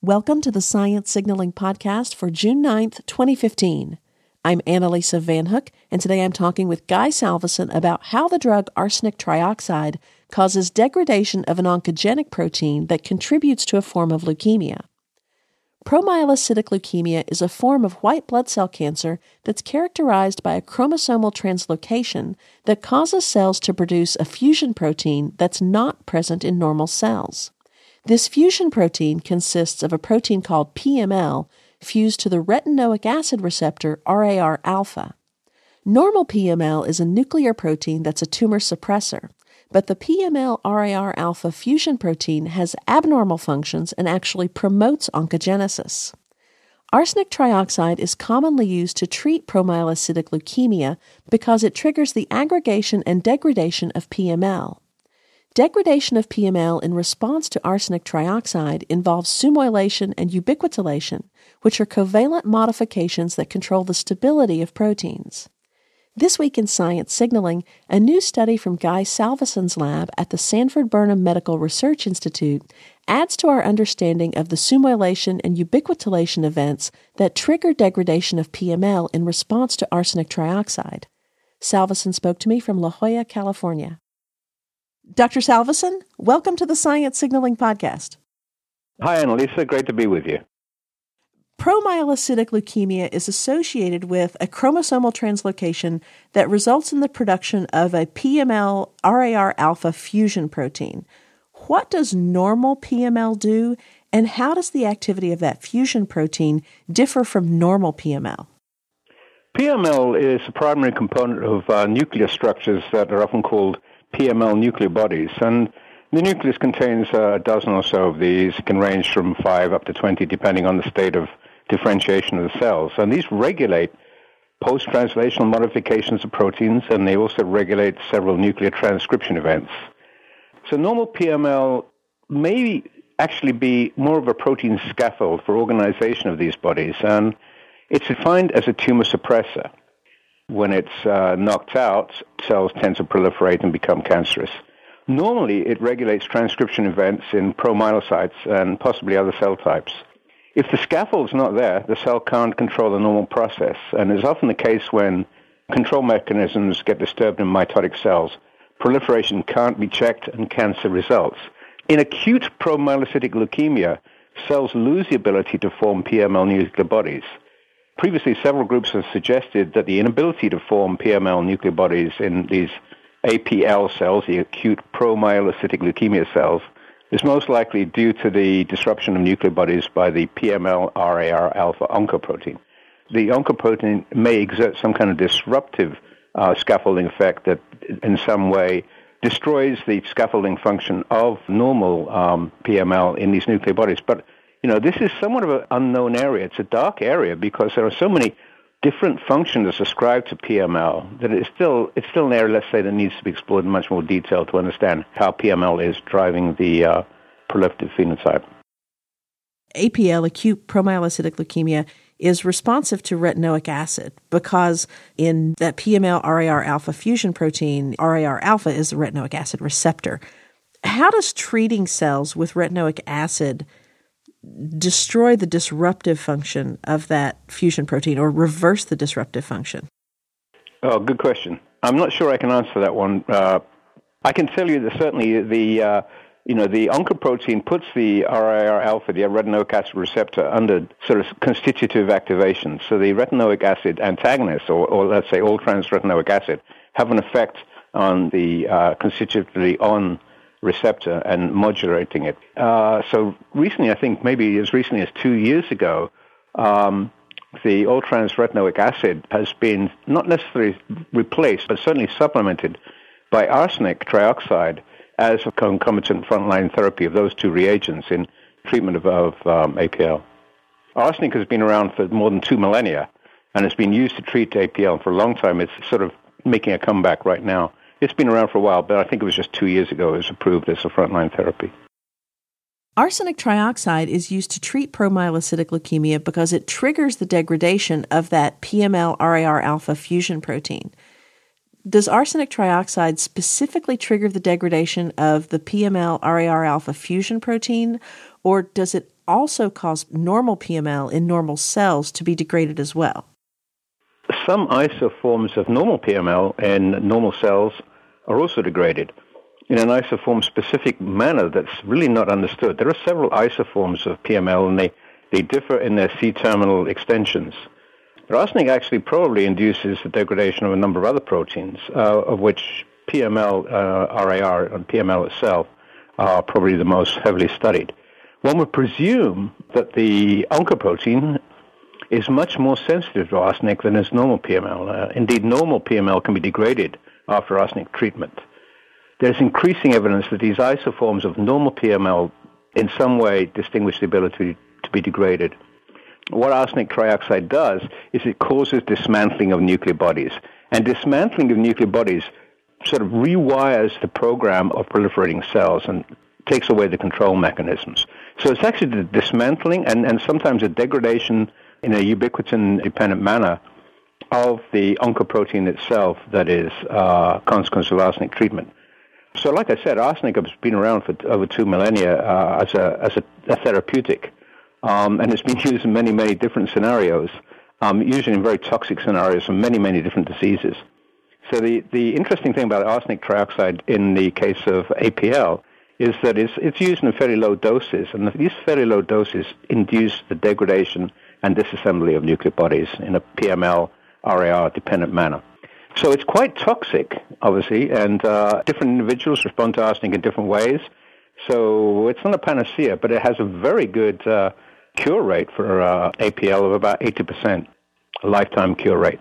Welcome to the Science Signaling Podcast for June 9th, 2015. I'm Annalisa Van Hook, and today I'm talking with Guy Salveson about how the drug arsenic trioxide causes degradation of an oncogenic protein that contributes to a form of leukemia. Promyelocytic leukemia is a form of white blood cell cancer that's characterized by a chromosomal translocation that causes cells to produce a fusion protein that's not present in normal cells. This fusion protein consists of a protein called PML fused to the retinoic acid receptor RAR alpha. Normal PML is a nuclear protein that's a tumor suppressor, but the PML RAR alpha fusion protein has abnormal functions and actually promotes oncogenesis. Arsenic trioxide is commonly used to treat promyelocytic leukemia because it triggers the aggregation and degradation of PML. Degradation of PML in response to arsenic trioxide involves sumoylation and ubiquitination, which are covalent modifications that control the stability of proteins. This week in Science Signaling, a new study from Guy Salveson's lab at the Sanford Burnham Medical Research Institute adds to our understanding of the sumoylation and ubiquitination events that trigger degradation of PML in response to arsenic trioxide. Salveson spoke to me from La Jolla, California. Dr. Salveson, welcome to the Science Signaling Podcast. Hi, Annalisa. Great to be with you. Promyelocytic leukemia is associated with a chromosomal translocation that results in the production of a PML RAR alpha fusion protein. What does normal PML do, and how does the activity of that fusion protein differ from normal PML? PML is a primary component of nuclear structures that are often called PML nuclear bodies, and the nucleus contains a dozen or so of these. It can range from 5 up to 20, depending on the state of differentiation of the cells. And these regulate post-translational modifications of proteins, and they also regulate several nuclear transcription events. So normal PML may actually be more of a protein scaffold for organization of these bodies, and it's defined as a tumor suppressor. When it's knocked out, cells tend to proliferate and become cancerous. Normally, it regulates transcription events in promyelocytes and possibly other cell types. If the scaffold's not there, the cell can't control the normal process, and it's often the case when control mechanisms get disturbed in mitotic cells. Proliferation can't be checked and cancer results. In acute promyelocytic leukemia, cells lose the ability to form PML nuclear bodies. Previously, several groups have suggested that the inability to form PML nuclear bodies in these APL cells, the acute promyelocytic leukemia cells, is most likely due to the disruption of nuclear bodies by the PML RAR alpha oncoprotein. The oncoprotein may exert some kind of disruptive scaffolding effect that in some way destroys the scaffolding function of normal PML in these nuclear bodies. But this is somewhat of an unknown area. It's a dark area because there are so many different functions ascribed to PML that it's still an area, let's say, that needs to be explored in much more detail to understand how PML is driving the proliferative phenotype. APL, acute promyelocytic leukemia, is responsive to retinoic acid because in that PML RAR alpha fusion protein, RAR alpha is the retinoic acid receptor. How does treating cells with retinoic acid destroy the disruptive function of that fusion protein or reverse the disruptive function? Oh, good question. I'm not sure I can answer that one. I can tell you that certainly the oncoprotein puts the RAR alpha, the retinoic acid receptor, under sort of constitutive activation. So the retinoic acid antagonists, or let's say all-trans retinoic acid, have an effect on the constitutively on receptor and modulating it. So recently, I think maybe as recently as 2 years ago, the all-trans retinoic acid has been not necessarily replaced, but certainly supplemented by arsenic trioxide as a concomitant frontline therapy of those two reagents in treatment of APL. Arsenic has been around for more than 2 millennia, and it's been used to treat APL for a long time. It's sort of making a comeback right now. It's been around for a while, but I think it was just 2 years ago it was approved as a frontline therapy. Arsenic trioxide is used to treat promyelocytic leukemia because it triggers the degradation of that PML RAR alpha fusion protein. Does arsenic trioxide specifically trigger the degradation of the PML RAR alpha fusion protein, or does it also cause normal PML in normal cells to be degraded as well. Some isoforms of normal PML in normal cells are also degraded in an isoform-specific manner that's really not understood. There are several isoforms of PML, and they differ in their C-terminal extensions. Arsenic actually probably induces the degradation of a number of other proteins, of which PML, RAR, and PML itself are probably the most heavily studied. One would presume that the oncoprotein is much more sensitive to arsenic than is normal PML. Indeed, normal PML can be degraded after arsenic treatment. There's increasing evidence that these isoforms of normal PML in some way distinguish the ability to be degraded. What arsenic trioxide does is it causes dismantling of nuclear bodies. And dismantling of nuclear bodies sort of rewires the program of proliferating cells and takes away the control mechanisms. So it's actually the dismantling and sometimes a degradation in a ubiquitin-dependent manner of the oncoprotein itself that is a consequence of arsenic treatment. So like I said, arsenic has been around for over 2 millennia as a therapeutic. And it's been used in many, many different scenarios, usually in very toxic scenarios for many, many different diseases. So the interesting thing about arsenic trioxide in the case of APL is that it's used in fairly low doses, and these fairly low doses induce the degradation and disassembly of nuclear bodies in a PML, RAR-dependent manner. So it's quite toxic, obviously, and different individuals respond to arsenic in different ways. So it's not a panacea, but it has a very good cure rate for APL of about 80%, a lifetime cure rate.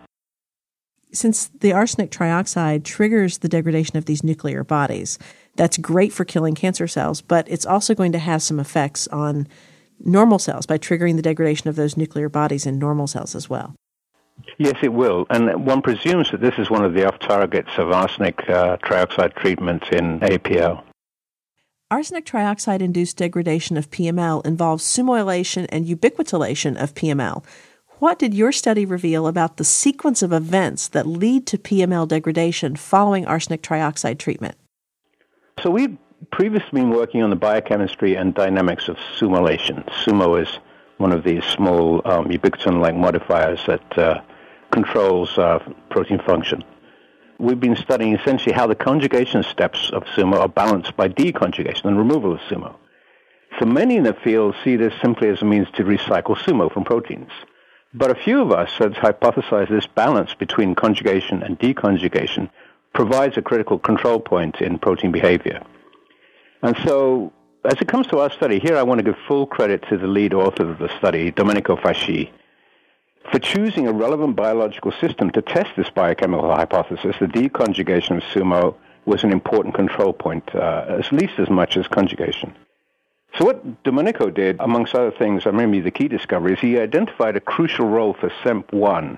Since the arsenic trioxide triggers the degradation of these nuclear bodies, that's great for killing cancer cells, but it's also going to have some effects on normal cells by triggering the degradation of those nuclear bodies in normal cells as well. Yes, it will. And one presumes that this is one of the off-targets of arsenic trioxide treatment in APL. Arsenic trioxide-induced degradation of PML involves sumoylation and ubiquitination of PML. What did your study reveal about the sequence of events that lead to PML degradation following arsenic trioxide treatment? So we've previously been working on the biochemistry and dynamics of sumolation. Sumo is one of these small ubiquitin-like modifiers that controls protein function. We've been studying essentially how the conjugation steps of sumo are balanced by deconjugation and removal of sumo. So many in the field see this simply as a means to recycle sumo from proteins. But a few of us have hypothesized this balance between conjugation and deconjugation provides a critical control point in protein behavior. And so, as it comes to our study, here I want to give full credit to the lead author of the study, Domenico Fasci, for choosing a relevant biological system to test this biochemical hypothesis. The deconjugation of sumo was an important control point, at least as much as conjugation. So what Domenico did, amongst other things, I remember the key discovery, is he identified a crucial role for SEMP1,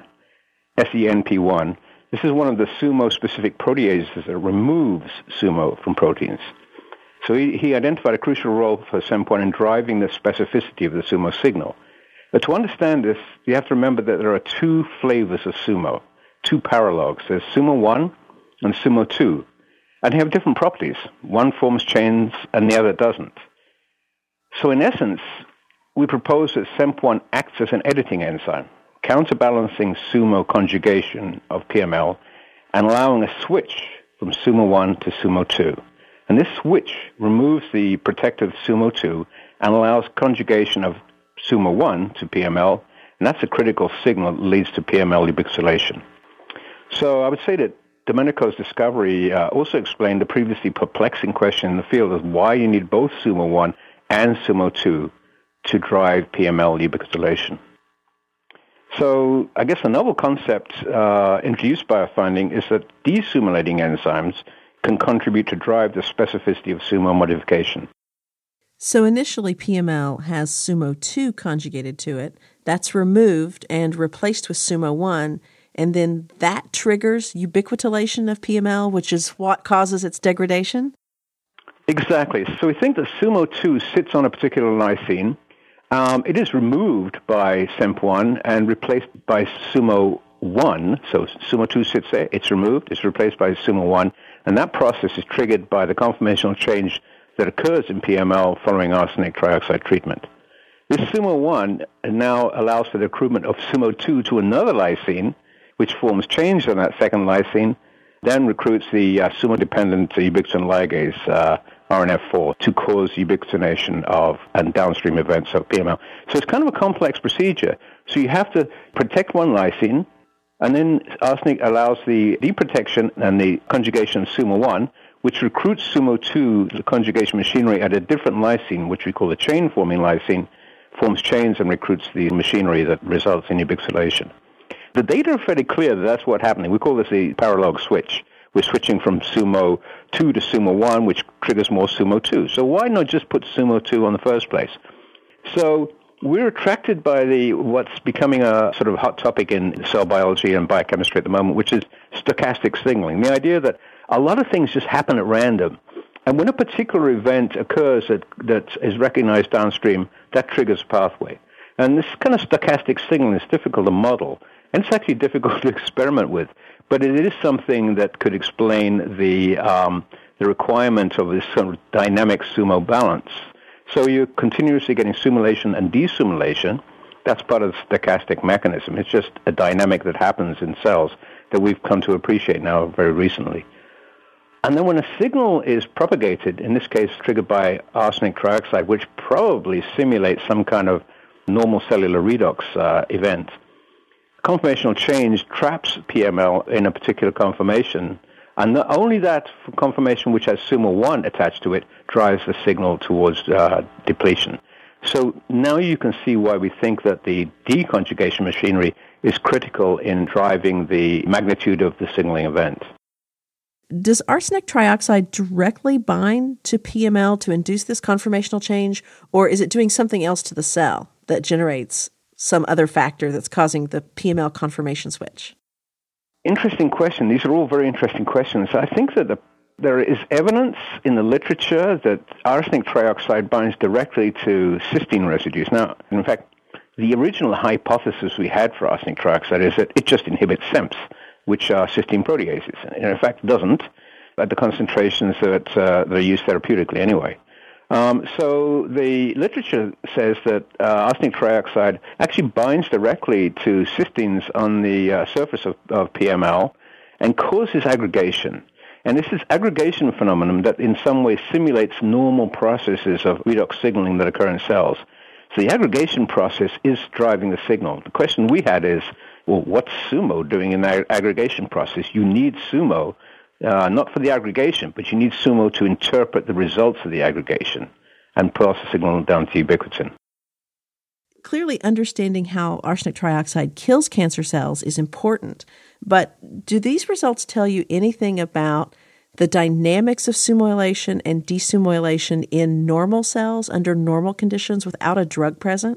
SENP1. This is one of the sumo-specific proteases that removes sumo from proteins. So he identified a crucial role for SEMP1 in driving the specificity of the sumo signal. But to understand this, you have to remember that there are two flavors of sumo, two paralogs. There's sumo 1 and sumo 2, and they have different properties. One forms chains and the other doesn't. So in essence, we propose that SEMP1 acts as an editing enzyme, counterbalancing sumo conjugation of PML and allowing a switch from sumo 1 to sumo 2. And this switch removes the protective sumo 2 and allows conjugation of sumo 1 to PML, and that's a critical signal that leads to PML ubiquitination. So I would say that Domenico's discovery also explained the previously perplexing question in the field of why you need both sumo 1 and sumo 2 to drive PML ubiquitination. So I guess a novel concept introduced by our finding is that desumolating enzymes can contribute to drive the specificity of sumo modification. So initially PML has sumo 2 conjugated to it. That's removed and replaced with sumo 1, and then that triggers ubiquitination of PML, which is what causes its degradation? Exactly. So we think that sumo 2 sits on a particular lysine. It is removed by SEMP1 and replaced by sumo 1. So sumo 2 sits there, it's removed, it's replaced by sumo 1, and that process is triggered by the conformational change that occurs in PML following arsenic trioxide treatment. This SUMO1 now allows for the recruitment of SUMO2 to another lysine, which forms chains on that second lysine, then recruits the SUMO-dependent ubiquitin ligase, RNF4, to cause ubiquitination of and downstream events of PML. So it's kind of a complex procedure. So you have to protect one lysine, and then arsenic allows the deprotection and the conjugation of SUMO1, which recruits SUMO2, the conjugation machinery, at a different lysine, which we call the chain-forming lysine, forms chains and recruits the machinery that results in ubiquitination. The data are fairly clear that that's what's happening. We call this the paralog switch. We're switching from SUMO2 to SUMO1, which triggers more SUMO2. So why not just put SUMO2 on the first place? So we're attracted by what's becoming a sort of hot topic in cell biology and biochemistry at the moment, which is stochastic signaling. The idea that a lot of things just happen at random. And when a particular event occurs that is recognized downstream, that triggers a pathway. And this kind of stochastic signaling is difficult to model, and it's actually difficult to experiment with. But it is something that could explain the requirement of this sort of dynamic SUMO balance. So you're continuously getting sumulation and desumulation. That's part of the stochastic mechanism. It's just a dynamic that happens in cells that we've come to appreciate now very recently. And then when a signal is propagated, in this case triggered by arsenic trioxide, which probably simulates some kind of normal cellular redox event, conformational change traps PML in a particular conformation, and not only that conformation which has SUMO1 attached to it drives the signal towards depletion. So now you can see why we think that the deconjugation machinery is critical in driving the magnitude of the signaling event. Does arsenic trioxide directly bind to PML to induce this conformational change, or is it doing something else to the cell that generates some other factor that's causing the PML conformation switch? Interesting question. These are all very interesting questions. I think that there is evidence in the literature that arsenic trioxide binds directly to cysteine residues. Now, in fact, the original hypothesis we had for arsenic trioxide is that it just inhibits CEMPs, which are cysteine proteases. And in fact, it doesn't at the concentrations that are used therapeutically anyway. So the literature says that arsenic trioxide actually binds directly to cysteines on the surface of PML and causes aggregation. And this is aggregation phenomenon that in some way simulates normal processes of redox signaling that occur in cells. So the aggregation process is driving the signal. The question we had is, well, what's SUMO doing in that aggregation process? You need SUMO not for the aggregation, but you need SUMO to interpret the results of the aggregation and pass the signal down to ubiquitin. Clearly, understanding how arsenic trioxide kills cancer cells is important, but do these results tell you anything about the dynamics of sumolation and desumolation in normal cells under normal conditions without a drug present?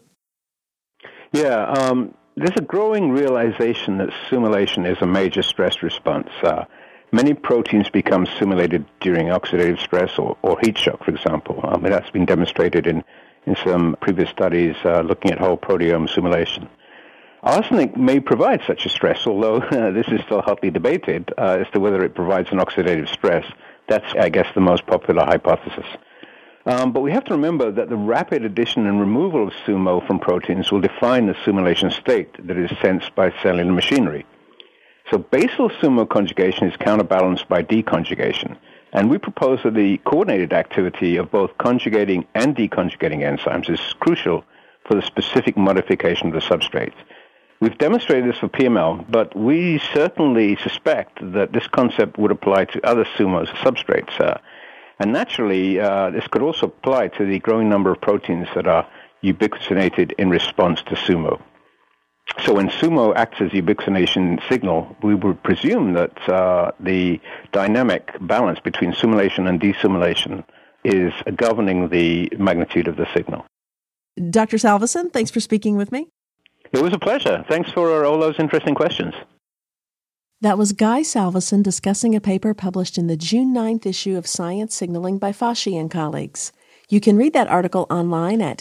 Yeah, there's a growing realization that sumolation is a major stress response. Many proteins become stimulated during oxidative stress or heat shock, for example. That's been demonstrated in some previous studies looking at whole proteome stimulation. Arsenic may provide such a stress, although this is still hotly debated as to whether it provides an oxidative stress. That's, I guess, the most popular hypothesis. But we have to remember that the rapid addition and removal of SUMO from proteins will define the sumolation state that is sensed by cellular machinery. So basal SUMO conjugation is counterbalanced by deconjugation, and we propose that the coordinated activity of both conjugating and deconjugating enzymes is crucial for the specific modification of the substrates. We've demonstrated this for PML, but we certainly suspect that this concept would apply to other SUMO substrates. And naturally, this could also apply to the growing number of proteins that are ubiquitinated in response to SUMO. So when SUMO acts as ubiquitination signal, we would presume that the dynamic balance between sumulation and desumulation is governing the magnitude of the signal. Dr. Salveson, thanks for speaking with me. It was a pleasure. Thanks for all those interesting questions. That was Guy Salveson discussing a paper published in the June 9th issue of Science Signaling by Fauci and colleagues. You can read that article online at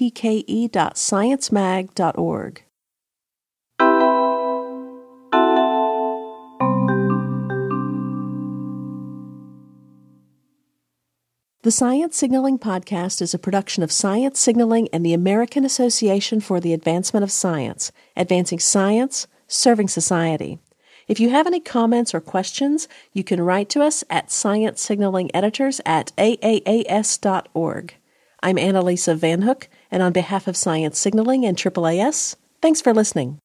stke.sciencemag.org. The Science Signaling Podcast is a production of Science Signaling and the American Association for the Advancement of Science, advancing science, serving society. If you have any comments or questions, you can write to us at sciencesignalingeditors@aaas.org. I'm Annalisa Van Hook, and on behalf of Science Signaling and AAAS, thanks for listening.